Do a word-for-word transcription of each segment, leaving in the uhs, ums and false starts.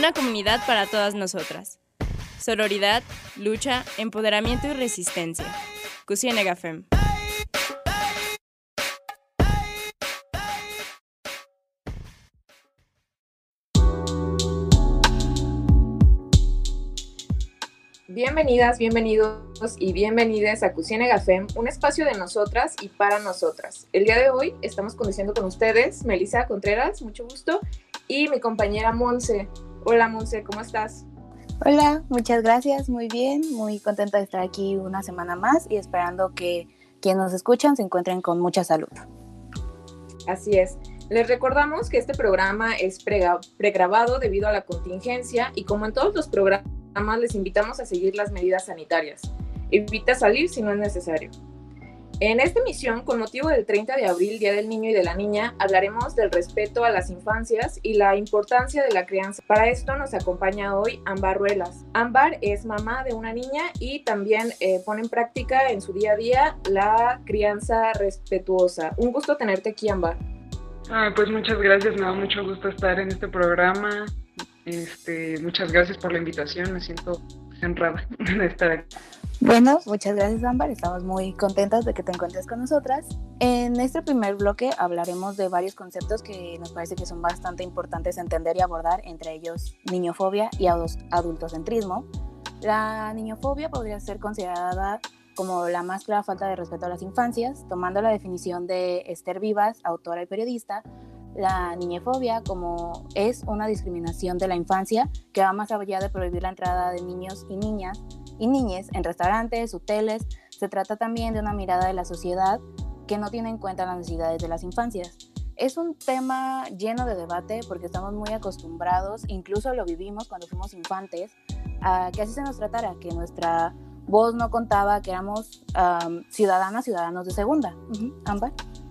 Una comunidad para todas nosotras. Sororidad, lucha, empoderamiento y resistencia. Cusienega Fem. Bienvenidas, bienvenidos y bienvenidas a Cusienega Fem, un espacio de nosotras y para nosotras. El día de hoy estamos conduciendo con ustedes Melissa Contreras, mucho gusto, y mi compañera Monse. Hola Monse, ¿cómo estás? Hola, muchas gracias, muy bien, muy contenta de estar aquí una semana más y esperando que quienes nos escuchan se encuentren con mucha salud. Así es. Les recordamos que este programa es pregrabado debido a la contingencia y como en todos los programas les invitamos a seguir las medidas sanitarias. Evita salir si no es necesario. En esta emisión, con motivo del treinta de abril, Día del Niño y de la Niña, hablaremos del respeto a las infancias y la importancia de la crianza. Para esto nos acompaña hoy Ámbar Ruelas. Ámbar es mamá de una niña y también eh, pone en práctica en su día a día la crianza respetuosa. Un gusto tenerte aquí, Ámbar. Ah, pues muchas gracias, me da mucho gusto estar en este programa. Este, muchas gracias por la invitación, me siento honrada de estar aquí. Bueno, muchas gracias Ámbar, estamos muy contentas de que te encuentres con nosotras. En este primer bloque hablaremos de varios conceptos que nos parece que son bastante importantes entender y abordar, entre ellos niñofobia y adultocentrismo. La niñofobia podría ser considerada como la más clara falta de respeto a las infancias, tomando la definición de Esther Vivas, autora y periodista. La niñefobia como es una discriminación de la infancia que va más allá de prohibir la entrada de niños y niñas y niñes en restaurantes, hoteles. Se trata también de una mirada de la sociedad que no tiene en cuenta las necesidades de las infancias. Es un tema lleno de debate porque estamos muy acostumbrados, incluso lo vivimos cuando fuimos infantes, a que así se nos tratara, que nuestra voz no contaba, que éramos um, ciudadanas, ciudadanos de segunda. Uh-huh. Ámbar.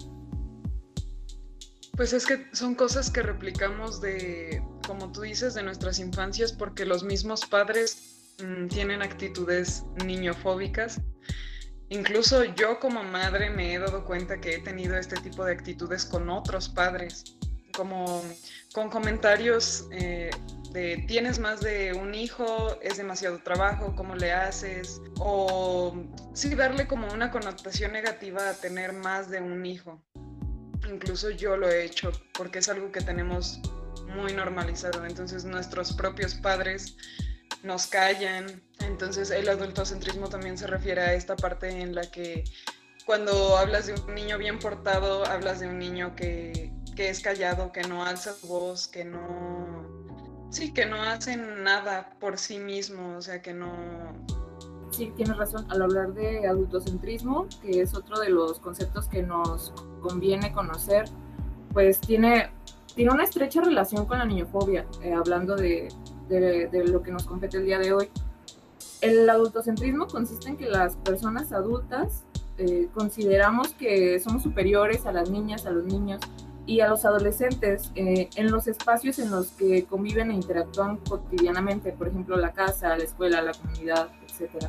Pues es que son cosas que replicamos de, como tú dices, de nuestras infancias, porque los mismos padres mmm, tienen actitudes niñofóbicas. Incluso yo como madre me he dado cuenta que he tenido este tipo de actitudes con otros padres, como con comentarios eh, de tienes más de un hijo, es demasiado trabajo, ¿cómo le haces? O sí, darle como una connotación negativa a tener más de un hijo. Incluso yo lo he hecho porque es algo que tenemos muy normalizado. Entonces nuestros propios padres nos callan. Entonces el adultocentrismo también se refiere a esta parte en la que cuando hablas de un niño bien portado, hablas de un niño que, que es callado, que no alza su voz, que no... Sí, que no hace nada por sí mismo, o sea, que no... Sí, tienes razón, al hablar de adultocentrismo, que es otro de los conceptos que nos conviene conocer, pues tiene, tiene una estrecha relación con la niñofobia, eh, hablando de, de, de lo que nos compete el día de hoy. El adultocentrismo consiste en que las personas adultas eh, consideramos que somos superiores a las niñas, a los niños y a los adolescentes eh, en los espacios en los que conviven e interactúan cotidianamente, por ejemplo, la casa, la escuela, la comunidad, etcétera.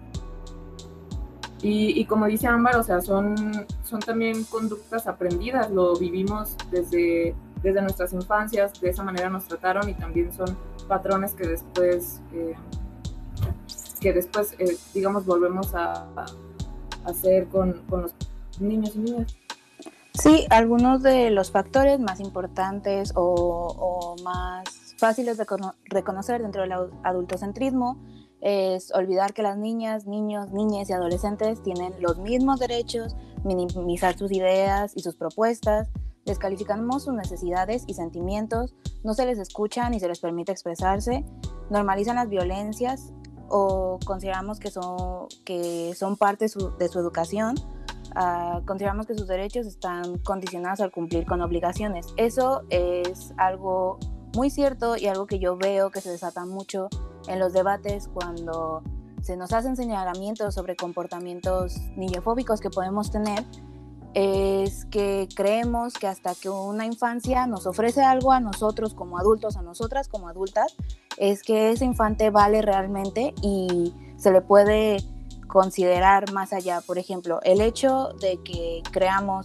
Y, y como dice Ámbar, o sea, son, son también conductas aprendidas, lo vivimos desde, desde nuestras infancias, de esa manera nos trataron y también son patrones que después, eh, que después eh, digamos, volvemos a, a hacer con, con los niños y niñas. Sí, algunos de los factores más importantes o, o más fáciles de cono- reconocer dentro del adultocentrismo es olvidar que las niñas, niños, niñas y adolescentes tienen los mismos derechos, minimizar sus ideas y sus propuestas, descalificamos sus necesidades y sentimientos, no se les escucha ni se les permite expresarse, normalizan las violencias o consideramos que son, que son parte su, de su educación. Uh, consideramos que sus derechos están condicionados al cumplir con obligaciones. Eso es algo muy cierto y algo que yo veo que se desata mucho en los debates cuando se nos hacen señalamientos sobre comportamientos niñofóbicos que podemos tener. Es que creemos que hasta que una infancia nos ofrece algo a nosotros como adultos, a nosotras como adultas, es que ese infante vale realmente y se le puede considerar más allá. Por ejemplo, el hecho de que creamos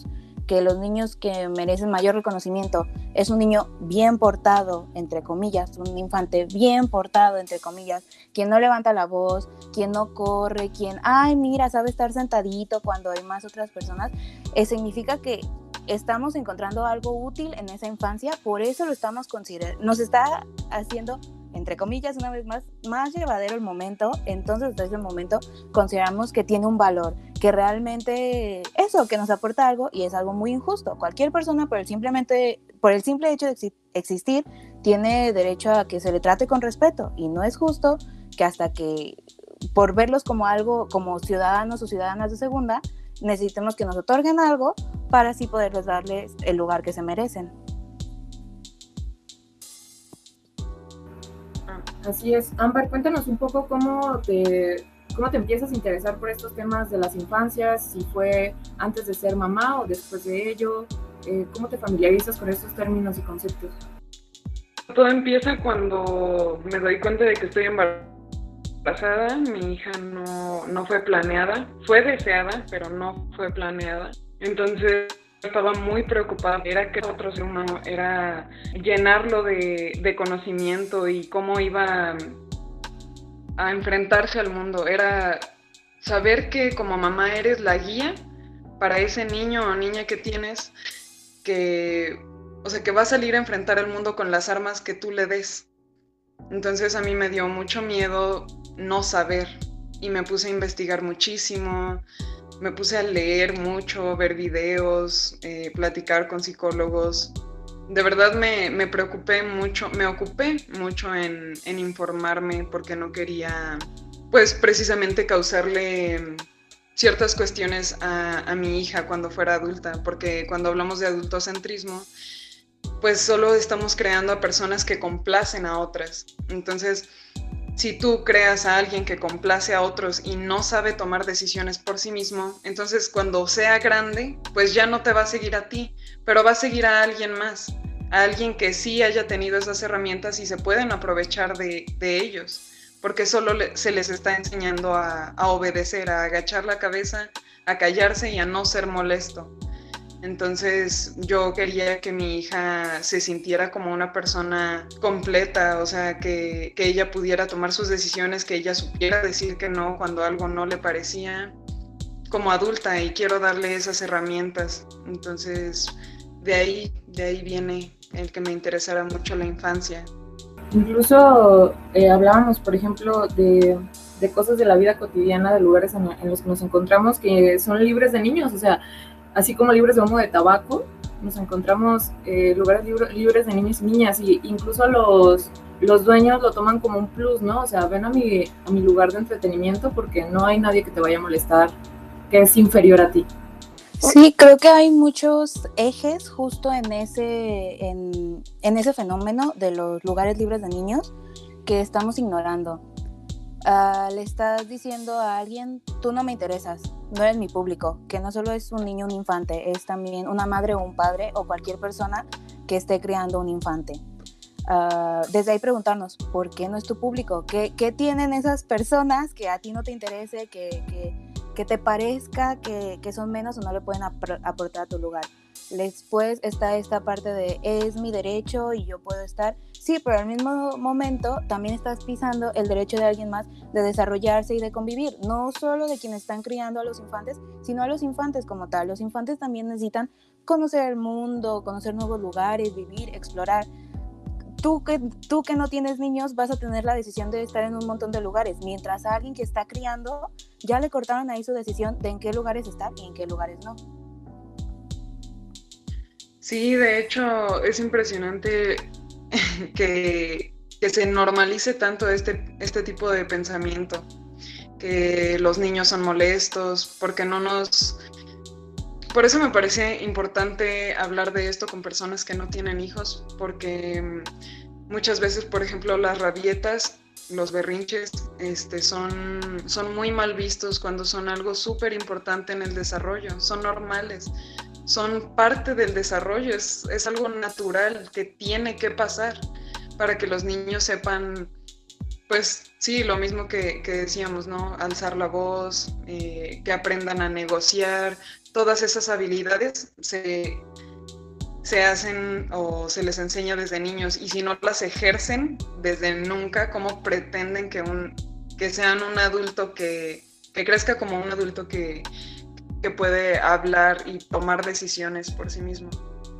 que los niños que merecen mayor reconocimiento es un niño bien portado, entre comillas, un infante bien portado, entre comillas, quien no levanta la voz, quien no corre, quien, ay, mira, sabe estar sentadito cuando hay más otras personas, eh, significa que estamos encontrando algo útil en esa infancia, por eso lo estamos considerando, nos está haciendo, entre comillas, una vez más, más llevadero el momento. Entonces desde ese momento consideramos que tiene un valor, que realmente eso, que nos aporta algo, y es algo muy injusto. Cualquier persona por el, simplemente, por el simple hecho de ex- existir tiene derecho a que se le trate con respeto, y no es justo que hasta que, por verlos como algo, como ciudadanos o ciudadanas de segunda, necesitemos que nos otorguen algo para así poderles darles el lugar que se merecen. Así es. Ámbar, cuéntanos un poco cómo te, cómo te empiezas a interesar por estos temas de las infancias, si fue antes de ser mamá o después de ello, eh, cómo te familiarizas con estos términos y conceptos. Todo empieza cuando me doy cuenta de que estoy embarazada. Mi hija no, no fue planeada, fue deseada, pero no fue planeada. Entonces estaba muy preocupada, era que otro ser humano, era llenarlo de, de conocimiento y cómo iba a, a enfrentarse al mundo, era saber que como mamá eres la guía para ese niño o niña que tienes, que, o sea, que va a salir a enfrentar el mundo con las armas que tú le des. Entonces a mí me dio mucho miedo no saber y me puse a investigar muchísimo. Me puse a leer mucho, ver videos, eh, platicar con psicólogos. De verdad me, me preocupé mucho, me ocupé mucho en, en informarme porque no quería, pues precisamente causarle ciertas cuestiones a, a mi hija cuando fuera adulta, porque cuando hablamos de adultocentrismo, pues solo estamos creando a personas que complacen a otras. Entonces, si tú creas a alguien que complace a otros y no sabe tomar decisiones por sí mismo, entonces cuando sea grande, pues ya no te va a seguir a ti, pero va a seguir a alguien más, a alguien que sí haya tenido esas herramientas y se pueden aprovechar de, de ellos, porque solo le, se les está enseñando a, a obedecer, a agachar la cabeza, a callarse y a no ser molesto. Entonces yo quería que mi hija se sintiera como una persona completa, o sea, que, que ella pudiera tomar sus decisiones, que ella supiera decir que no cuando algo no le parecía como adulta, y quiero darle esas herramientas. Entonces de ahí, de ahí viene el que me interesara mucho la infancia. Incluso eh, hablábamos, por ejemplo, de, de cosas de la vida cotidiana, de lugares en, en los que nos encontramos que son libres de niños, o sea, así como libres de humo de tabaco, nos encontramos eh, lugares libres, libres de niños y niñas, y incluso los, los dueños lo toman como un plus, ¿no? O sea, ven a mi, a mi lugar de entretenimiento porque no hay nadie que te vaya a molestar, que es inferior a ti. Sí, creo que hay muchos ejes justo en ese, en, en ese fenómeno de los lugares libres de niños que estamos ignorando. Uh, le estás diciendo a alguien, tú no me interesas, no eres mi público, que no solo es un niño, un infante, es también una madre o un padre o cualquier persona que esté criando un infante. Uh, desde ahí preguntarnos, ¿por qué no es tu público? ¿Qué, qué tienen esas personas que a ti no te interese, que, que, que te parezca que, que son menos o no le pueden ap- aportar a tu lugar? Después está esta parte de, es mi derecho y yo puedo estar. Sí, pero al mismo momento también estás pisando el derecho de alguien más de desarrollarse y de convivir, no solo de quienes están criando a los infantes, sino a los infantes como tal. Los infantes también necesitan conocer el mundo, conocer nuevos lugares, vivir, explorar. Tú que, tú que no tienes niños vas a tener la decisión de estar en un montón de lugares, mientras a alguien que está criando ya le cortaron ahí su decisión de en qué lugares estar y en qué lugares no. Sí, de hecho es impresionante que, que se normalice tanto este, este tipo de pensamiento, que los niños son molestos, porque no nos... Por eso me parece importante hablar de esto con personas que no tienen hijos, porque muchas veces, por ejemplo, las rabietas, los berrinches, este, son, son muy mal vistos cuando son algo súper importante en el desarrollo, son normales. Son parte del desarrollo, es, es algo natural que tiene que pasar para que los niños sepan Pues sí, lo mismo que, que decíamos, ¿no? Alzar la voz, eh, que aprendan a negociar, todas esas habilidades se, se hacen o se les enseña desde niños, y si no las ejercen desde nunca, ¿cómo pretenden que, un, que sean un adulto que, que crezca como un adulto que, que puede hablar y tomar decisiones por sí mismo?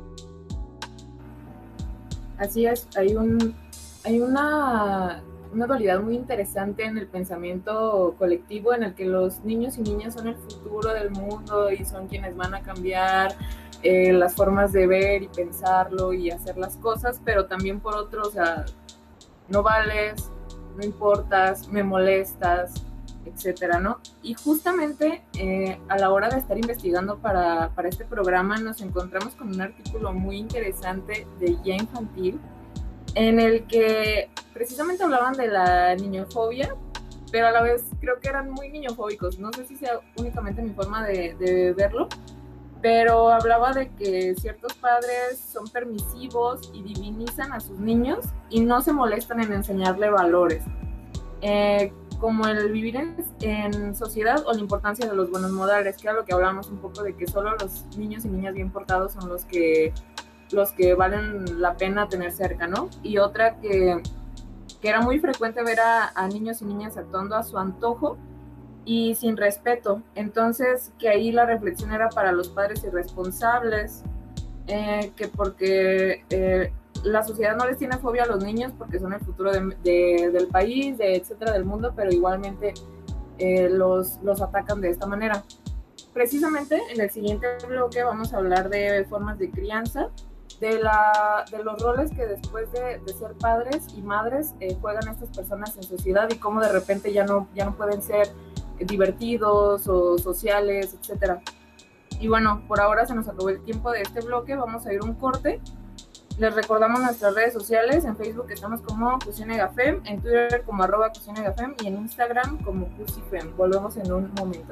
Así es, hay, un, hay una... una dualidad muy interesante en el pensamiento colectivo, en el que los niños y niñas son el futuro del mundo y son quienes van a cambiar eh, las formas de ver y pensarlo y hacer las cosas, pero también por otro, o sea, no vales, no importas, me molestas, etcétera, ¿no? Y justamente eh, a la hora de estar investigando para, para este programa nos encontramos con un artículo muy interesante de Guía Infantil, en el que precisamente hablaban de la niñofobia, pero a la vez creo que eran muy niñofóbicos. No sé si sea únicamente mi forma de, de verlo, pero hablaba de que ciertos padres son permisivos y divinizan a sus niños y no se molestan en enseñarle valores, eh, como el vivir en, en sociedad o la importancia de los buenos modales, que era lo que hablábamos un poco de que solo los niños y niñas bien portados son los que los que valen la pena tener cerca, ¿no? Y otra que, que era muy frecuente ver a, a niños y niñas actuando a su antojo y sin respeto. Entonces, que ahí la reflexión era para los padres irresponsables, eh, que porque eh, la sociedad no les tiene fobia a los niños porque son el futuro de, de, del país, de etcétera, del mundo, pero igualmente eh, los, los atacan de esta manera. Precisamente en el siguiente bloque vamos a hablar de formas de crianza, De, la, de los roles que después de, de ser padres y madres eh, juegan estas personas en sociedad y cómo de repente ya no, ya no pueden ser divertidos o sociales, etcétera. Y bueno, por ahora se nos acabó el tiempo de este bloque, vamos a ir un corte. Les recordamos nuestras redes sociales, en Facebook estamos como Cusinegafem, en Twitter como arroba Cusinegafem y en Instagram como Cusifem. Volvemos en un momento.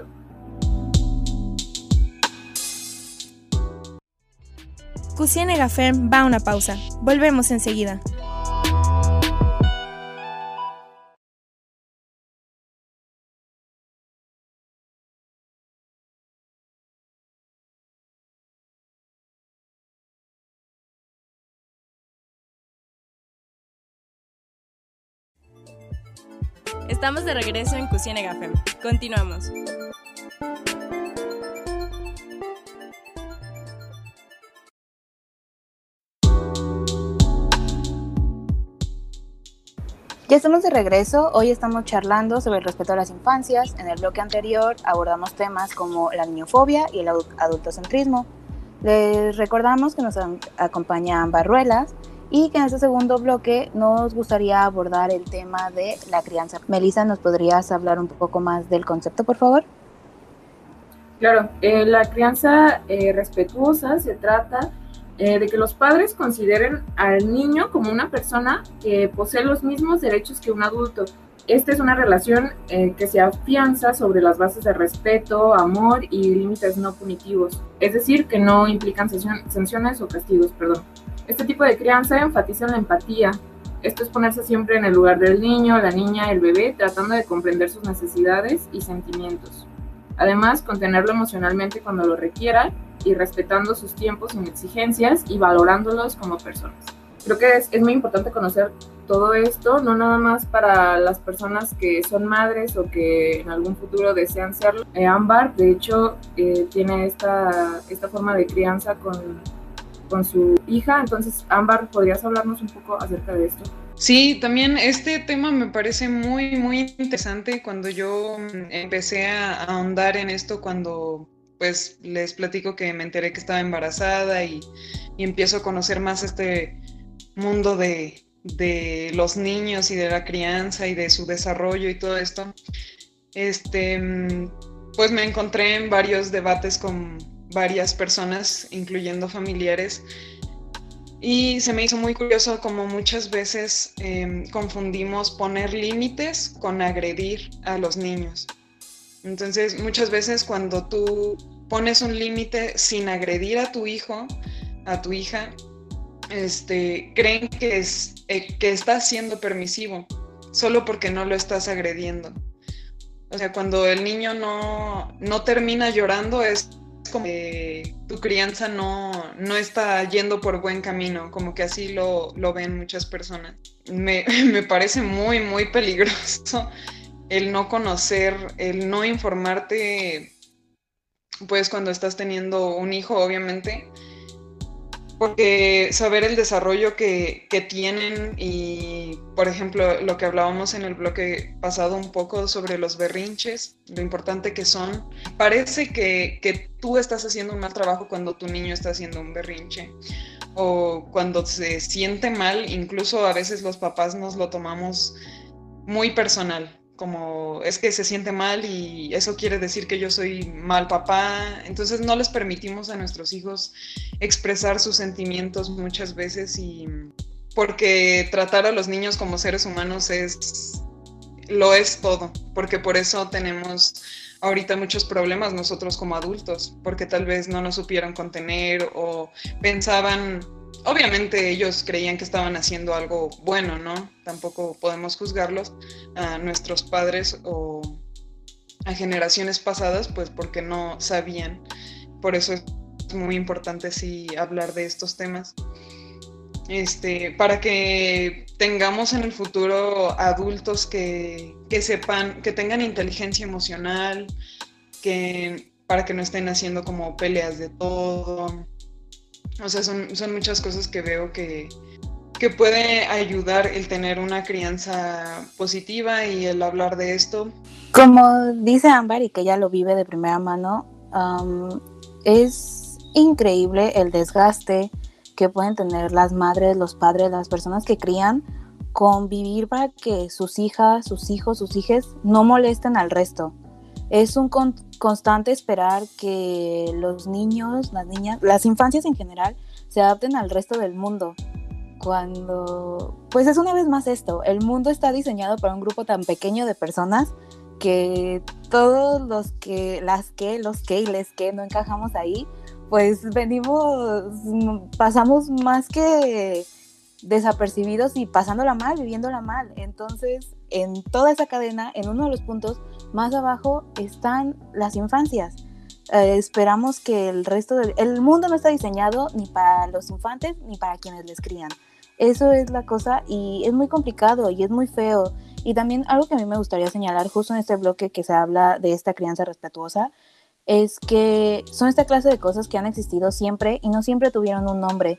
Cusinegafem va a una pausa. Volvemos enseguida. Estamos de regreso en Cusinegafem. Continuamos. Ya estamos de regreso, hoy estamos charlando sobre el respeto a las infancias. En el bloque anterior abordamos temas como la niñofobia y el adultocentrismo. Les recordamos que nos acompaña Ámbar Ruelas y que en este segundo bloque nos gustaría abordar el tema de la crianza. Melissa, ¿nos podrías hablar un poco más del concepto, por favor? Claro, eh, la crianza eh, respetuosa se trata Eh, de que los padres consideren al niño como una persona que posee los mismos derechos que un adulto. Esta es una relación eh, que se afianza sobre las bases de respeto, amor y límites no punitivos, es decir, que no implican sanciones o castigos, perdón. Este tipo de crianza enfatiza la empatía. Esto es ponerse siempre en el lugar del niño, la niña, el bebé, tratando de comprender sus necesidades y sentimientos. Además, contenerlo emocionalmente cuando lo requiera y respetando sus tiempos sin exigencias y valorándolos como personas. Creo que es, es muy importante conocer todo esto, no nada más para las personas que son madres o que en algún futuro desean serlo. Eh, Ámbar, de hecho, eh, tiene esta, esta forma de crianza con, con su hija. Entonces, Ámbar, ¿podrías hablarnos un poco acerca de esto? Sí, también este tema me parece muy, muy interesante. Cuando yo empecé a ahondar en esto, cuando pues les platico que me enteré que estaba embarazada y, y empiezo a conocer más este mundo de, de los niños y de la crianza y de su desarrollo y todo esto, este, pues me encontré en varios debates con varias personas, incluyendo familiares, y se me hizo muy curioso como muchas veces eh, confundimos poner límites con agredir a los niños. Entonces, muchas veces cuando tú pones un límite sin agredir a tu hijo, a tu hija, este, creen que, es, eh, que estás siendo permisivo. solo porque no lo estás agrediendo. O sea, cuando el niño no, no termina llorando es como que tu crianza no, no está yendo por buen camino, como que así lo, lo ven muchas personas. Me, me parece muy, muy peligroso el no conocer, el no informarte, pues cuando estás teniendo un hijo, obviamente, porque saber el desarrollo que, que tienen y, por ejemplo, lo que hablábamos en el bloque pasado un poco sobre los berrinches, lo importante que son. Parece que, que tú estás haciendo un mal trabajo cuando tu niño está haciendo un berrinche o cuando se siente mal, incluso a veces los papás nos lo tomamos muy personal, como es que se siente mal y eso quiere decir que yo soy mal papá. Entonces no les permitimos a nuestros hijos expresar sus sentimientos muchas veces, y porque tratar a los niños como seres humanos es lo es todo, porque por eso tenemos ahorita muchos problemas nosotros como adultos, porque tal vez no nos supieron contener o pensaban, obviamente ellos creían que estaban haciendo algo bueno, ¿no? Tampoco podemos juzgarlos, a nuestros padres o a generaciones pasadas, pues porque no sabían. Por eso es muy importante sí hablar de estos temas, este, para que tengamos en el futuro adultos que, que sepan, que tengan inteligencia emocional, que, para que no estén haciendo como peleas de todo. O sea, son, son muchas cosas que veo que, que puede ayudar el tener una crianza positiva y el hablar de esto. Como dice Ámbar, y que ella lo vive de primera mano, um, es increíble el desgaste que pueden tener las madres, los padres, las personas que crían, convivir para que sus hijas, sus hijos, sus hijes no molesten al resto. Es un con- constante esperar que los niños, las niñas, las infancias en general se adapten al resto del mundo. Cuando, pues es una vez más esto, el mundo está diseñado para un grupo tan pequeño de personas que todos los que, las que, los que y les que no encajamos ahí, pues venimos, pasamos más que desapercibidos y pasándola mal, viviéndola mal. Entonces, en toda esa cadena, en uno de los puntos más abajo están las infancias. Eh, esperamos que el resto del el mundo no está diseñado ni para los infantes ni para quienes les crían. Eso es la cosa, y es muy complicado y es muy feo. Y también algo que a mí me gustaría señalar justo en este bloque que se habla de esta crianza respetuosa es que son esta clase de cosas que han existido siempre y no siempre tuvieron un nombre.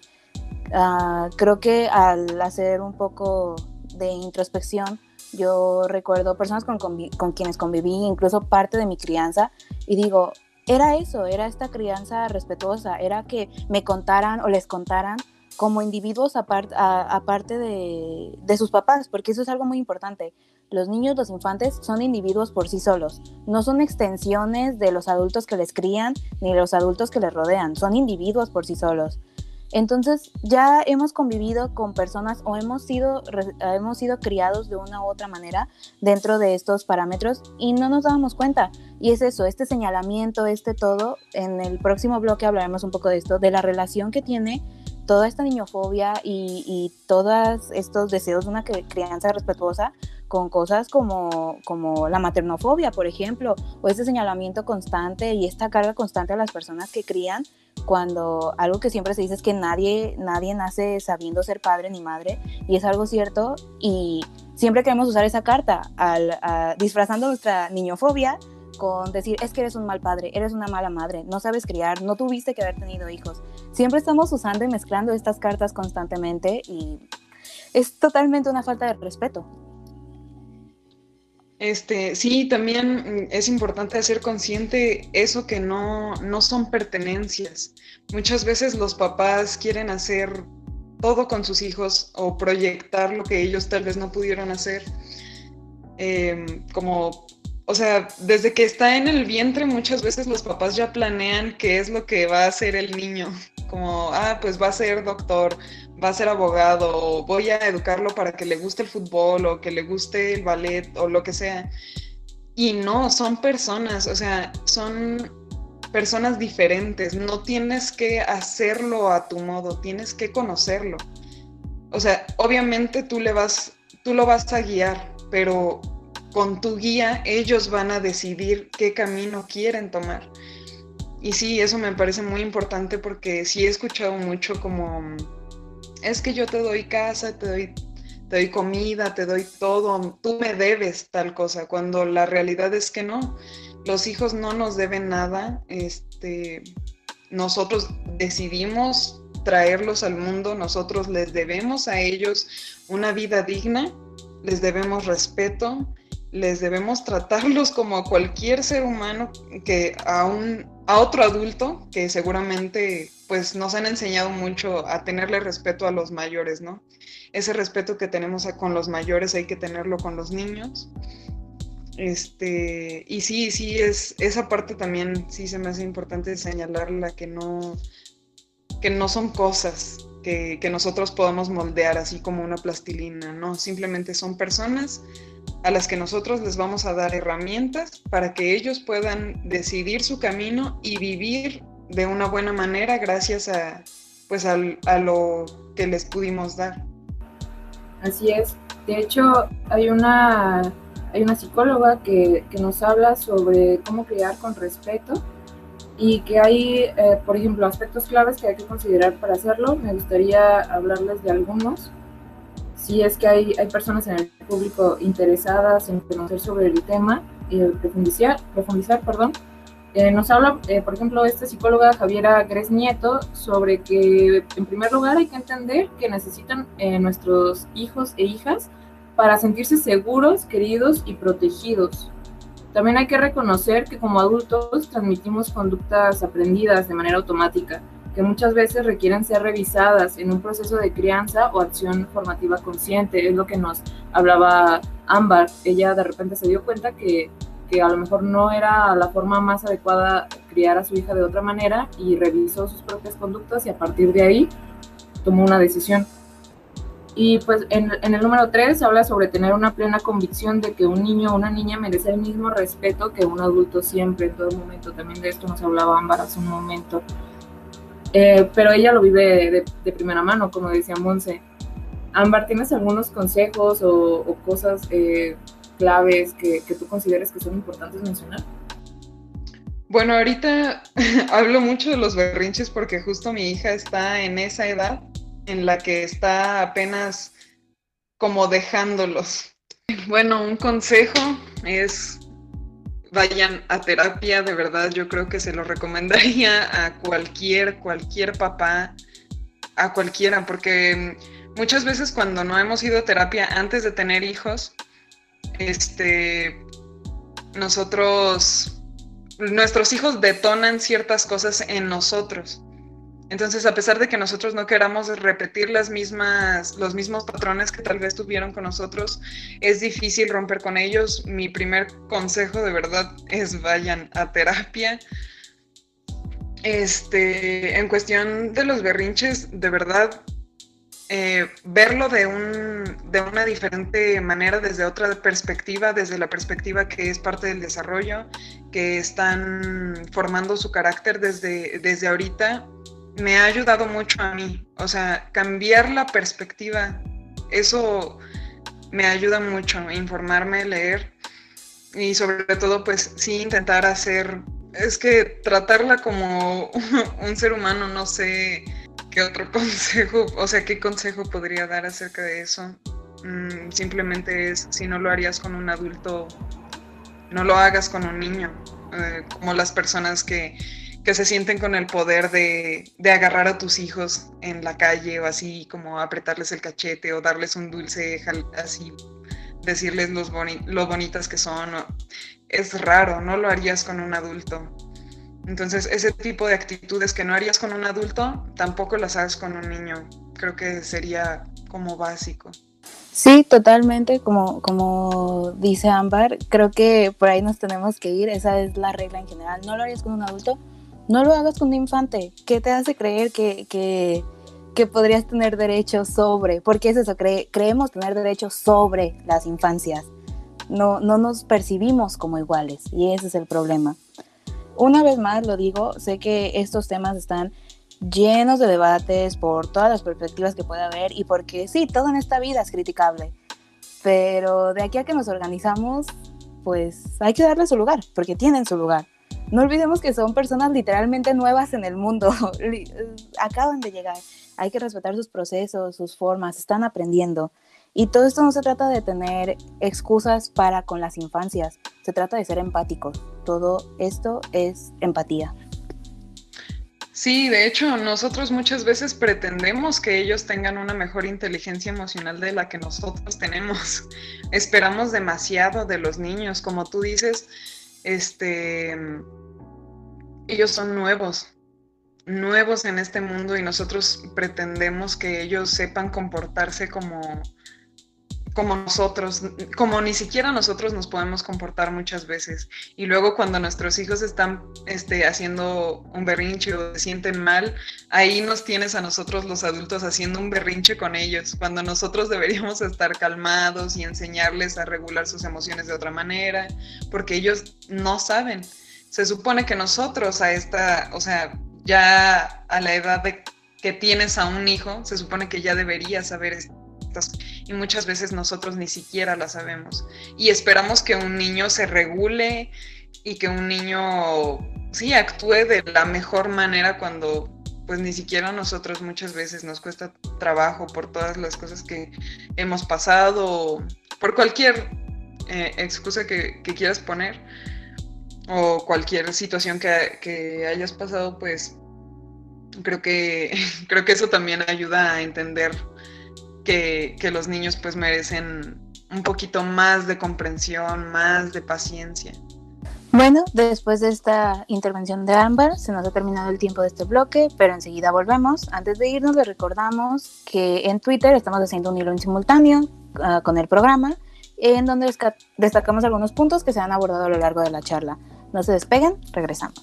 Uh, creo que al hacer un poco de introspección, yo recuerdo personas con, convi- con quienes conviví, incluso parte de mi crianza, y digo, era eso, era esta crianza respetuosa, era que me contaran o les contaran como individuos apart- a- aparte de, de sus papás, porque eso es algo muy importante. Los niños, los infantes son individuos por sí solos, no son extensiones de los adultos que les crían ni de los adultos que les rodean, son individuos por sí solos. Entonces ya hemos convivido con personas o hemos sido, hemos sido criados de una u otra manera dentro de estos parámetros y no nos dábamos cuenta. Y es eso, este señalamiento, este todo. En el próximo bloque hablaremos un poco de esto, de la relación que tiene toda esta niñofobia y, y todos estos deseos de una crianza respetuosa con cosas como, como la maternofobia, por ejemplo, o este señalamiento constante y esta carga constante a las personas que crían, cuando algo que siempre se dice es que nadie, nadie nace sabiendo ser padre ni madre, y es algo cierto, y siempre queremos usar esa carta al, a, disfrazando nuestra niñofobia con decir, es que eres un mal padre, eres una mala madre, no sabes criar, no tuviste que haber tenido hijos. Siempre estamos usando y mezclando estas cartas constantemente y es totalmente una falta de respeto. Este, sí, también es importante hacer consciente eso, que no, no son pertenencias. Muchas veces los papás quieren hacer todo con sus hijos o proyectar lo que ellos tal vez no pudieron hacer. Eh, como, o sea, desde que está en el vientre muchas veces los papás ya planean qué es lo que va a hacer el niño. Como, ah, pues va a ser doctor, va a ser abogado, o voy a educarlo para que le guste el fútbol o que le guste el ballet o lo que sea. Y no, son personas, o sea, son personas diferentes. No tienes que hacerlo a tu modo, tienes que conocerlo. O sea, obviamente tú le vas, tú lo vas a guiar, pero con tu guía ellos van a decidir qué camino quieren tomar. Y sí, eso me parece muy importante porque sí he escuchado mucho como, es que yo te doy casa, te doy, te doy comida, te doy todo, tú me debes tal cosa, cuando la realidad es que no, los hijos no nos deben nada, este, nosotros decidimos traerlos al mundo, nosotros les debemos a ellos una vida digna, les debemos respeto, les debemos tratarlos como cualquier ser humano, que a, un, a otro adulto, que seguramente pues nos han enseñado mucho a tenerle respeto a los mayores, ¿no? Ese respeto que tenemos con los mayores hay que tenerlo con los niños. Este, y sí, sí, es, esa parte también sí se me hace importante señalarla, que no, que no son cosas que, que nosotros podamos moldear así como una plastilina, no, simplemente son personas a las que nosotros les vamos a dar herramientas para que ellos puedan decidir su camino y vivir de una buena manera gracias a, pues, a, a lo que les pudimos dar. Así es. De hecho, hay una, hay una psicóloga que, que nos habla sobre cómo criar con respeto y que hay, eh, por ejemplo, aspectos claves que hay que considerar para hacerlo. Me gustaría hablarles de algunos. Si es que hay, hay personas en el público interesadas en conocer sobre el tema y eh, profundizar, profundizar, perdón. Eh, nos habla, eh, por ejemplo, esta psicóloga Javiera Gres Nieto sobre que, en primer lugar, hay que entender que necesitan eh, nuestros hijos e hijas para sentirse seguros, queridos y protegidos. También hay que reconocer que como adultos transmitimos conductas aprendidas de manera automática, que muchas veces requieren ser revisadas en un proceso de crianza o acción formativa consciente. Es lo que nos hablaba Ámbar. Ella de repente se dio cuenta que, que a lo mejor no era la forma más adecuada criar a su hija de otra manera y revisó sus propias conductas y a partir de ahí tomó una decisión. Y pues en, en el número tres habla sobre tener una plena convicción de que un niño o una niña merece el mismo respeto que un adulto siempre, en todo momento. También de esto nos hablaba Ámbar hace un momento. Eh, pero ella lo vive de, de primera mano, como decía Monse. Ámbar, ¿tienes algunos consejos o, o cosas eh, claves que, que tú consideres que son importantes mencionar? Bueno, ahorita hablo mucho de los berrinches porque justo mi hija está en esa edad en la que está apenas como dejándolos. Bueno, un consejo es vayan a terapia, de verdad, yo creo que se lo recomendaría a cualquier, cualquier papá, a cualquiera, porque muchas veces cuando no hemos ido a terapia antes de tener hijos, este, nosotros, nuestros hijos detonan ciertas cosas en nosotros. Entonces, a pesar de que nosotros no queramos repetir las mismas, los mismos patrones que tal vez tuvieron con nosotros, es difícil romper con ellos. Mi primer consejo de verdad es vayan a terapia. Este, en cuestión de los berrinches, de verdad, eh, verlo de, un, de una diferente manera, desde otra perspectiva, desde la perspectiva que es parte del desarrollo, que están formando su carácter desde, desde ahorita, me ha ayudado mucho a mí, o sea, cambiar la perspectiva, eso me ayuda mucho, informarme, leer y sobre todo pues sí intentar hacer, es que tratarla como un ser humano, no sé qué otro consejo, o sea, qué consejo podría dar acerca de eso. Mm, simplemente es, si no lo harías con un adulto, no lo hagas con un niño, eh, como las personas que que se sienten con el poder de, de agarrar a tus hijos en la calle o así, como apretarles el cachete o darles un dulce, así, decirles los boni- lo bonitas que son. O, es raro, no lo harías con un adulto. Entonces, ese tipo de actitudes que no harías con un adulto, tampoco las hagas con un niño. Creo que sería como básico. Sí, totalmente, como, como dice Ámbar, creo que por ahí nos tenemos que ir, esa es la regla en general. No lo harías con un adulto, no lo hagas con un infante. ¿Qué te hace creer que, que, que podrías tener derecho sobre? Porque es eso, cre, creemos tener derecho sobre las infancias. No, no nos percibimos como iguales y ese es el problema. Una vez más lo digo, sé que estos temas están llenos de debates por todas las perspectivas que puede haber y porque sí, todo en esta vida es criticable. pero de aquí a que nos organizamos, pues hay que darle su lugar, porque tienen su lugar. No olvidemos que son personas literalmente nuevas en el mundo, acaban de llegar, hay que respetar sus procesos, sus formas, están aprendiendo. Y todo esto no se trata de tener excusas para con las infancias, se trata de ser empáticos, todo esto es empatía. Sí, de hecho, nosotros muchas veces pretendemos que ellos tengan una mejor inteligencia emocional de la que nosotros tenemos. Esperamos demasiado de los niños, como tú dices, este, ellos son nuevos, nuevos en este mundo y nosotros pretendemos que ellos sepan comportarse como, como nosotros, como ni siquiera nosotros nos podemos comportar muchas veces. Y luego cuando nuestros hijos están este, haciendo un berrinche o se sienten mal, ahí nos tienes a nosotros los adultos haciendo un berrinche con ellos, cuando nosotros deberíamos estar calmados y enseñarles a regular sus emociones de otra manera, porque ellos no saben. Se supone que nosotros a esta, o sea, ya a la edad de que tienes a un hijo, se supone que ya deberías saber esto. Y muchas veces nosotros ni siquiera la sabemos y esperamos que un niño se regule y que un niño sí actúe de la mejor manera cuando pues ni siquiera nosotros muchas veces nos cuesta trabajo por todas las cosas que hemos pasado, por cualquier eh, excusa que, que quieras poner o cualquier situación que, que hayas pasado, pues creo que creo que eso también ayuda a entender Que, que los niños pues merecen un poquito más de comprensión, más de paciencia. Bueno, después de esta intervención de Ámbar, se nos ha terminado el tiempo de este bloque, pero enseguida volvemos. Antes de irnos, les recordamos que en Twitter estamos haciendo un hilo en simultáneo uh, con el programa, en donde desca- destacamos algunos puntos que se han abordado a lo largo de la charla. No se despeguen, regresamos.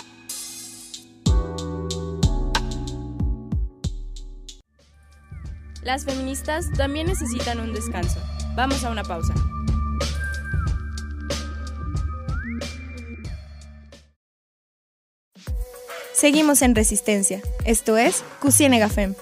Las feministas también necesitan un descanso. Vamos a una pausa. Seguimos en Resistencia. Esto es Cusienega Fem.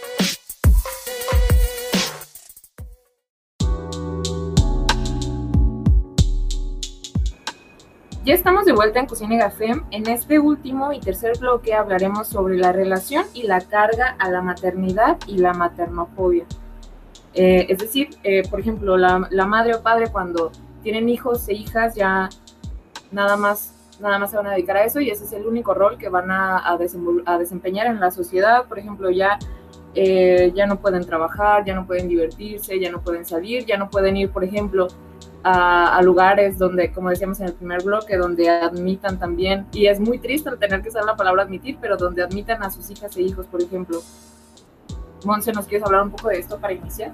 Ya estamos de vuelta en Cusienega Fem. En este último y tercer bloque hablaremos sobre la relación y la carga a la maternidad y la maternofobia. Eh, es decir, eh, por ejemplo, la, la madre o padre cuando tienen hijos e hijas ya nada más, nada más se van a dedicar a eso y ese es el único rol que van a, a, desem- a desempeñar en la sociedad. Por ejemplo, ya, eh, ya no pueden trabajar, ya no pueden divertirse, ya no pueden salir, ya no pueden ir, por ejemplo, A, a lugares donde, como decíamos en el primer bloque, donde admitan también, y es muy triste el tener que usar la palabra admitir, pero donde admitan a sus hijas e hijos, por ejemplo. Monse, ¿nos quieres hablar un poco de esto para iniciar?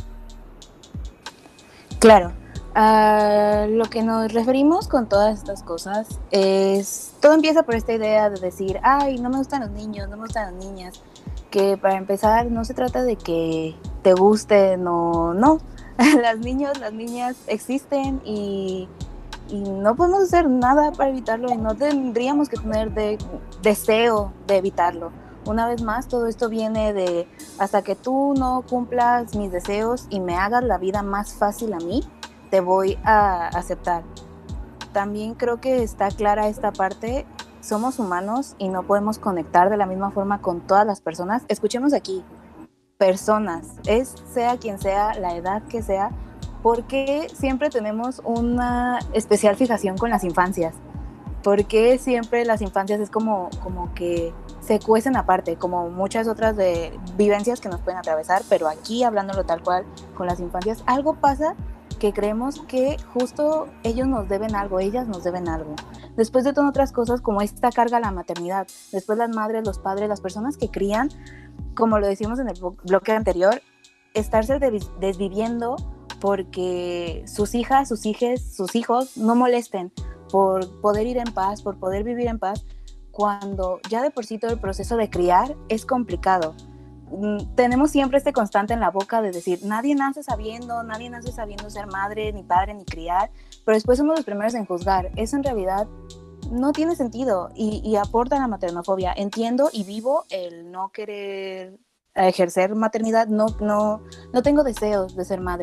Claro, a lo que nos referimos con todas estas cosas es, todo empieza por esta idea de decir, ay, no me gustan los niños, no me gustan las niñas, que para empezar no se trata de que te gusten o no. Las niños, las niñas existen y, y no podemos hacer nada para evitarlo y no tendríamos que tener de, deseo de evitarlo. Una vez más, todo esto viene de hasta que tú no cumplas mis deseos y me hagas la vida más fácil a mí, te voy a aceptar. También creo que está clara esta parte, somos humanos y no podemos conectar de la misma forma con todas las personas. Escuchemos aquí. Personas, es sea quien sea, la edad que sea, porque siempre tenemos una especial fijación con las infancias, porque siempre las infancias es como, como que se cuecen aparte, como muchas otras de vivencias que nos pueden atravesar, pero aquí hablándolo tal cual con las infancias, algo pasa que creemos que justo ellos nos deben algo, ellas nos deben algo. Después de todas otras cosas como esta carga a la maternidad, después las madres, los padres, las personas que crían, como lo decimos en el bloque anterior, estarse desviviendo porque sus hijas, sus hijas, sus hijos no molesten, por poder ir en paz, por poder vivir en paz, cuando ya de por sí todo el proceso de criar es complicado. Tenemos siempre este constante en la boca de decir, nadie nace sabiendo, nadie nace sabiendo ser madre, ni padre, ni criar, pero después somos los primeros en juzgar. Eso en realidad no tiene sentido y, y aporta a la maternofobia. Entiendo y vivo el no querer ejercer maternidad, no, no, no tengo deseos de ser madre,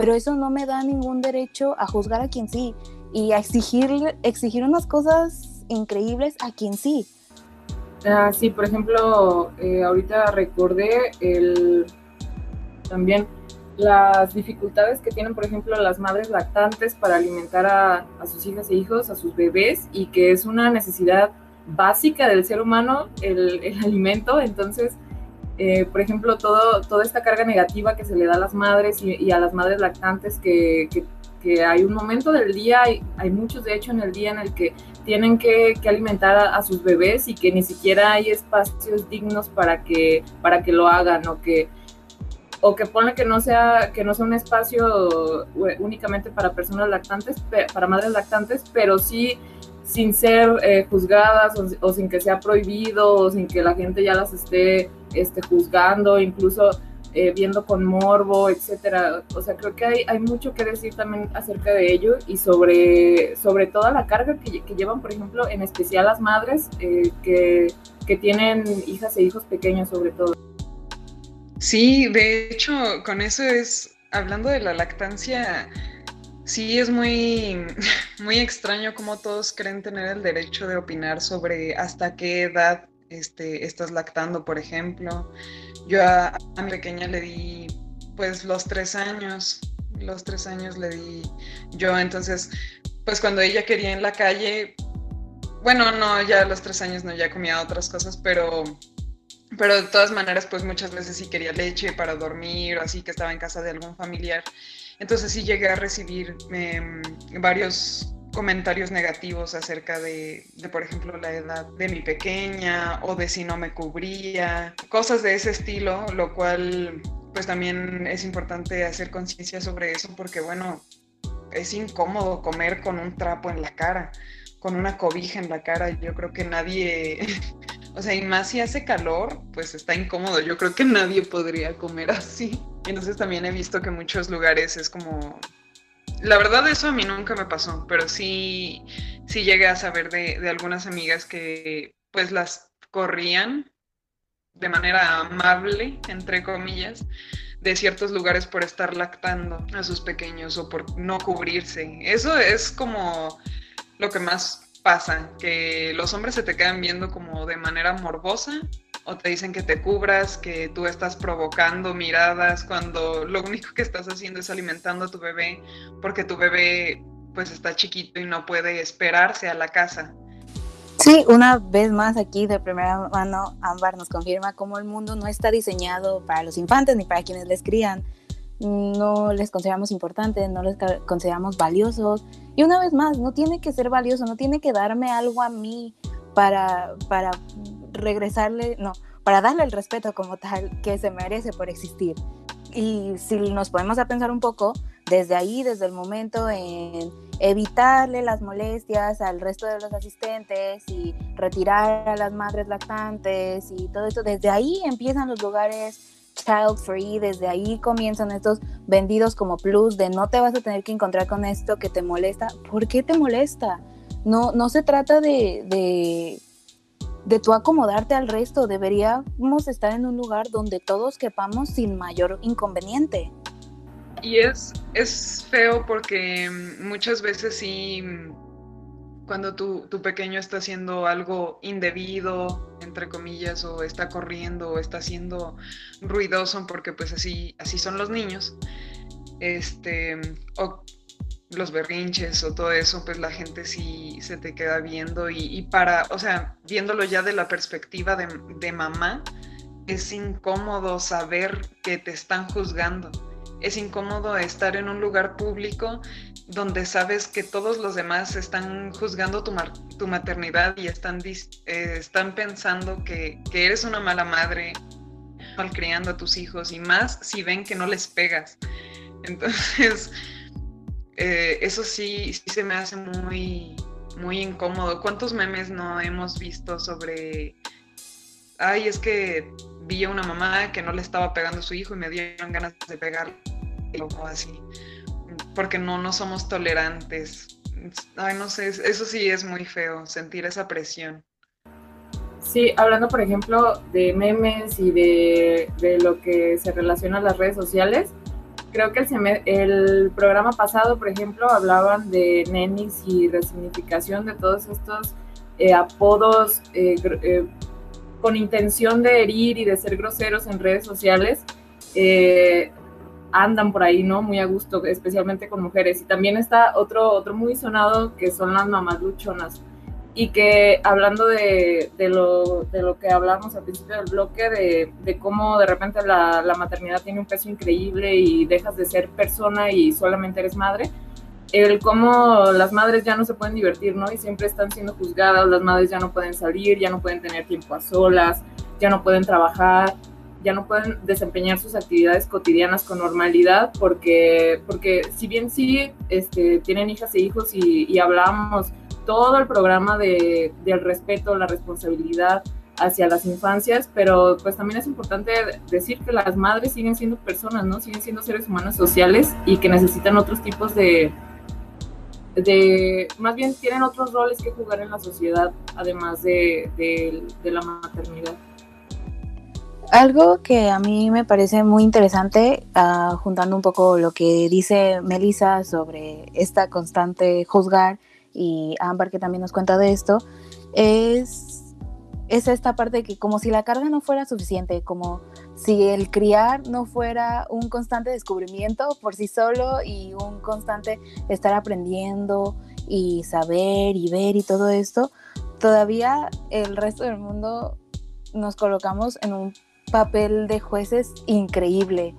pero eso no me da ningún derecho a juzgar a quien sí y a exigir, exigir unas cosas increíbles a quien sí. Ah, sí, por ejemplo, eh, ahorita recordé el, también las dificultades que tienen, por ejemplo, las madres lactantes para alimentar a, a sus hijas e hijos, a sus bebés, y que es una necesidad básica del ser humano el, el alimento. Entonces, eh, por ejemplo, todo, toda esta carga negativa que se le da a las madres y, y a las madres lactantes, que, que, que hay un momento del día, hay, hay muchos de hecho en el día en el que tienen que, que alimentar a, a sus bebés y que ni siquiera hay espacios dignos para que, para que lo hagan, o que o que pone que no sea que no sea un espacio únicamente para personas lactantes, para madres lactantes, pero sí sin ser eh, juzgadas o, o sin que sea prohibido, o sin que la gente ya las esté este, juzgando, incluso eh, viendo con morbo, etcétera. O sea, creo que hay, hay mucho que decir también acerca de ello y sobre, sobre toda la carga que, que llevan, por ejemplo, en especial las madres eh, que, que tienen hijas e hijos pequeños, sobre todo. Sí, de hecho, con eso es, hablando de la lactancia, sí es muy, muy extraño cómo todos creen tener el derecho de opinar sobre hasta qué edad este, estás lactando, por ejemplo. Yo a, a mi pequeña le di, pues, los tres años, los tres años le di yo, entonces, pues, cuando ella quería en la calle, bueno, no, ya a los tres años no, ya comía otras cosas, pero... Pero de todas maneras, pues muchas veces sí quería leche para dormir o así, que estaba en casa de algún familiar. Entonces sí llegué a recibir eh, varios comentarios negativos acerca de, de, por ejemplo, la edad de mi pequeña o de si no me cubría, cosas de ese estilo, lo cual pues también es importante hacer conciencia sobre eso porque, bueno, es incómodo comer con un trapo en la cara, con una cobija en la cara. Yo creo que nadie... O sea, y más si hace calor, pues está incómodo. Yo creo que nadie podría comer así. Entonces también he visto que en muchos lugares es como... La verdad eso a mí nunca me pasó, pero sí, sí llegué a saber de, de algunas amigas que pues las corrían de manera amable, entre comillas, de ciertos lugares por estar lactando a sus pequeños o por no cubrirse. Eso es como lo que más pasa, que los hombres se te quedan viendo como de manera morbosa o te dicen que te cubras, que tú estás provocando miradas cuando lo único que estás haciendo es alimentando a tu bebé porque tu bebé pues está chiquito y no puede esperarse a la casa. Sí, una vez más aquí de primera mano Ámbar nos confirma cómo el mundo no está diseñado para los infantes ni para quienes les crían. No les consideramos importantes, no les consideramos valiosos. Y una vez más, no tiene que ser valioso, no tiene que darme algo a mí para, para regresarle, no, para darle el respeto como tal que se merece por existir. Y si nos podemos a pensar un poco, desde ahí, desde el momento en evitarle las molestias al resto de los asistentes y retirar a las madres lactantes y todo esto, desde ahí empiezan los lugares child free, desde ahí comienzan estos vendidos como plus de no te vas a tener que encontrar con esto que te molesta. ¿Por qué te molesta? No, no se trata de, de, de tú acomodarte al resto, deberíamos estar en un lugar donde todos quepamos sin mayor inconveniente. Y es, es feo porque muchas veces sí, cuando tu, tu pequeño está haciendo algo indebido, entre comillas, o está corriendo o está haciendo ruidoso, porque pues así, así son los niños, este, o los berrinches o todo eso, pues la gente sí se te queda viendo y, y para, o sea, viéndolo ya de la perspectiva de, de mamá, es incómodo saber que te están juzgando. Es incómodo estar en un lugar público donde sabes que todos los demás están juzgando tu, mar- tu maternidad y están, dis- eh, están pensando que, que eres una mala madre malcriando a tus hijos, y más si ven que no les pegas. Entonces, eh, eso sí, sí se me hace muy, muy incómodo. ¿Cuántos memes no hemos visto sobre, ay, es que vi a una mamá que no le estaba pegando a su hijo y me dieron ganas de pegarle o así? Porque no, no somos tolerantes. Ay, no sé, eso sí es muy feo, sentir esa presión. Sí, hablando por ejemplo de memes y de, de lo que se relaciona a las redes sociales, creo que el, sem- el programa pasado, por ejemplo, hablaban de nenis y resignificación de todos estos eh, apodos eh, eh, con intención de herir y de ser groseros en redes sociales. Eh, andan por ahí, ¿no? Muy a gusto, especialmente con mujeres. Y también está otro, otro muy sonado, que son las mamás luchonas. Y que hablando de, de, lo, de lo que hablábamos al principio del bloque, de, de cómo de repente la, la maternidad tiene un peso increíble y dejas de ser persona y solamente eres madre, el cómo las madres ya no se pueden divertir, ¿no? Y siempre están siendo juzgadas, las madres ya no pueden salir, ya no pueden tener tiempo a solas, ya no pueden trabajar, ya no pueden desempeñar sus actividades cotidianas con normalidad, porque, porque si bien sí este, tienen hijas e hijos y, y hablábamos todo el programa de, del respeto, la responsabilidad hacia las infancias, pero pues también es importante decir que las madres siguen siendo personas, ¿no? Siguen siendo seres humanos sociales y que necesitan otros tipos de, de más bien tienen otros roles que jugar en la sociedad, además de, de, de la maternidad. Algo que a mí me parece muy interesante, uh, juntando un poco lo que dice Melissa sobre esta constante juzgar, y Ámbar que también nos cuenta de esto, es, es esta parte de que como si la carga no fuera suficiente, como si el criar no fuera un constante descubrimiento por sí solo y un constante estar aprendiendo y saber y ver y todo esto, todavía el resto del mundo nos colocamos en un papel de jueces increíble.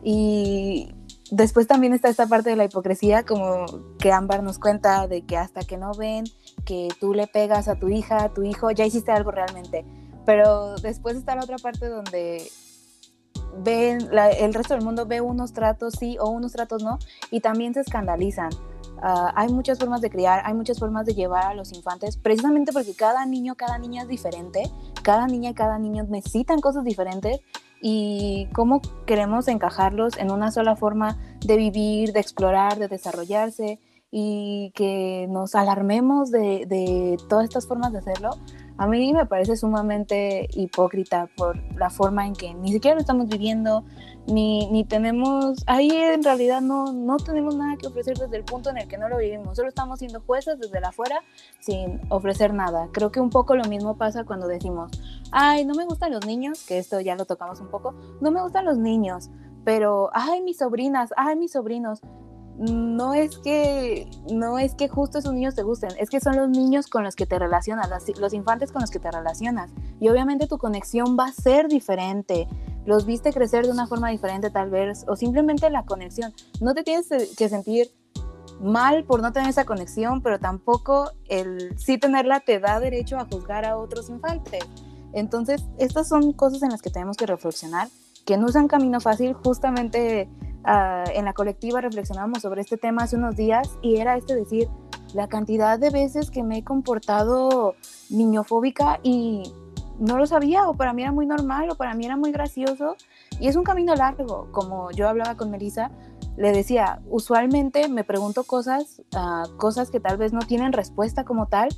Y después también está esta parte de la hipocresía, como que Ámbar nos cuenta, de que hasta que no ven que tú le pegas a tu hija, a tu hijo, ya hiciste algo realmente. Pero después está la otra parte donde ven, la, el resto del mundo ve unos tratos sí o unos tratos no, y también se escandalizan. Uh, hay muchas formas de criar, hay muchas formas de llevar a los infantes, precisamente porque cada niño, cada niña es diferente, cada niña y cada niño necesitan cosas diferentes, y cómo queremos encajarlos en una sola forma de vivir, de explorar, de desarrollarse, y que nos alarmemos de, de todas estas formas de hacerlo, a mí me parece sumamente hipócrita por la forma en que ni siquiera lo estamos viviendo, ni, ni tenemos, ahí en realidad no, no tenemos nada que ofrecer desde el punto en el que no lo vivimos, solo estamos siendo jueces desde la afuera sin ofrecer nada. Creo que un poco lo mismo pasa cuando decimos, ay, no me gustan los niños, que esto ya lo tocamos un poco, no me gustan los niños, pero, ay, mis sobrinas, ay, mis sobrinos. No es que no es que justo esos niños te gusten, es que son los niños con los que te relacionas, los, los infantes con los que te relacionas, y obviamente tu conexión va a ser diferente, los viste crecer de una forma diferente tal vez, o simplemente la conexión. No te tienes que sentir mal por no tener esa conexión, pero tampoco el sí tenerla te da derecho a juzgar a otros infantes. Entonces estas son cosas en las que tenemos que reflexionar, que no es un camino fácil. Justamente Uh, en la colectiva reflexionamos sobre este tema hace unos días, y era este decir, la cantidad de veces que me he comportado niñofóbica y no lo sabía, o para mí era muy normal, o para mí era muy gracioso, y es un camino largo. Como yo hablaba con Melissa, le decía, usualmente me pregunto cosas, uh, cosas que tal vez no tienen respuesta como tal,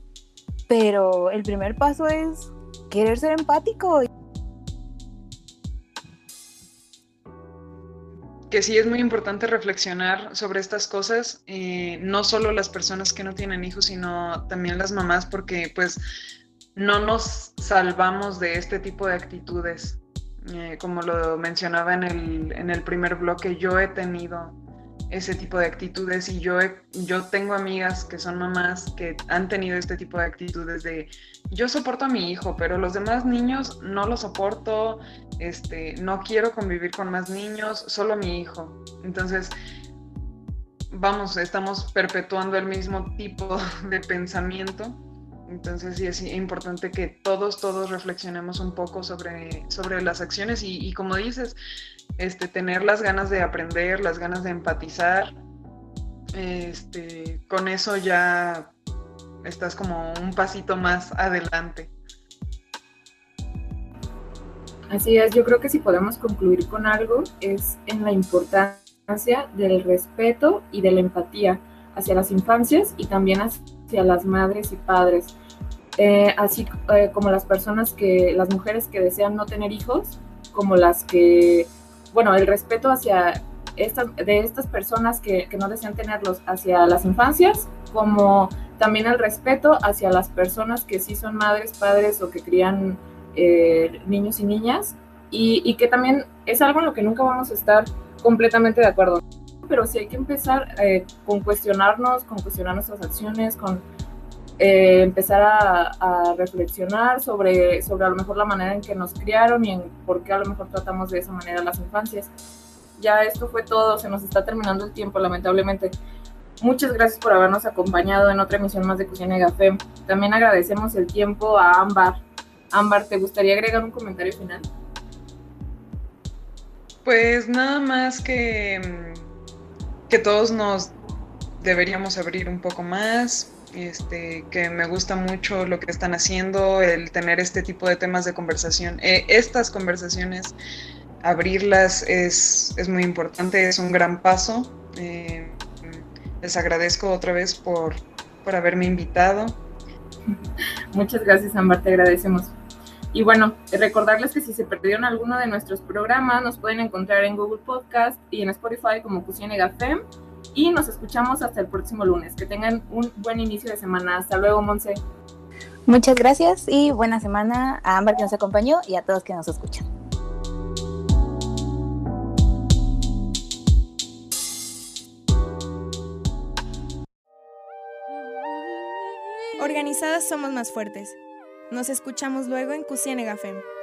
pero el primer paso es querer ser empático. Que sí es muy importante reflexionar sobre estas cosas, eh, no solo las personas que no tienen hijos, sino también las mamás, porque pues no nos salvamos de este tipo de actitudes. Eh, como lo mencionaba en el, en el primer bloque, yo he tenido ese tipo de actitudes, y yo, he, yo tengo amigas que son mamás que han tenido este tipo de actitudes de yo soporto a mi hijo, pero los demás niños no los soporto, este, no quiero convivir con más niños, solo mi hijo. Entonces, vamos, estamos perpetuando el mismo tipo de pensamiento. Entonces sí es importante que todos, todos reflexionemos un poco sobre, sobre las acciones y, y como dices, este, tener las ganas de aprender, las ganas de empatizar. Este, con eso ya estás como un pasito más adelante. Así es, yo creo que si podemos concluir con algo es en la importancia del respeto y de la empatía hacia las infancias y también hacia las madres y padres, eh, así eh, como las personas que, las mujeres que desean no tener hijos, como las que, bueno, el respeto hacia estas, de estas personas que, que no desean tenerlos hacia las infancias, como también el respeto hacia las personas que sí son madres, padres o que crían eh, niños y niñas, y, y que también es algo en lo que nunca vamos a estar completamente de acuerdo, pero sí hay que empezar eh, con cuestionarnos, con cuestionar nuestras acciones, con eh, empezar a, a reflexionar sobre, sobre a lo mejor la manera en que nos criaron y en por qué a lo mejor tratamos de esa manera a las infancias. Ya esto fue todo, se nos está terminando el tiempo, lamentablemente. Muchas gracias por habernos acompañado en otra emisión más de Cusinega F E M. También agradecemos el tiempo a Ámbar. Ámbar, ¿te gustaría agregar un comentario final? Pues nada más que, que todos nos deberíamos abrir un poco más, este, que me gusta mucho lo que están haciendo, el tener este tipo de temas de conversación, eh, estas conversaciones, abrirlas es, es muy importante, es un gran paso. Eh, les agradezco otra vez por, por haberme invitado. Muchas gracias, Ámbar, te agradecemos. Y bueno, recordarles que si se perdieron alguno de nuestros programas, nos pueden encontrar en Google Podcast y en Spotify como Cusinega F E M. Y nos escuchamos hasta el próximo lunes. Que tengan un buen inicio de semana. Hasta luego, Monse. Muchas gracias y buena semana a Ámbar que nos acompañó y a todos que nos escuchan. Organizadas somos más fuertes. Nos escuchamos luego en Cusinega F E M.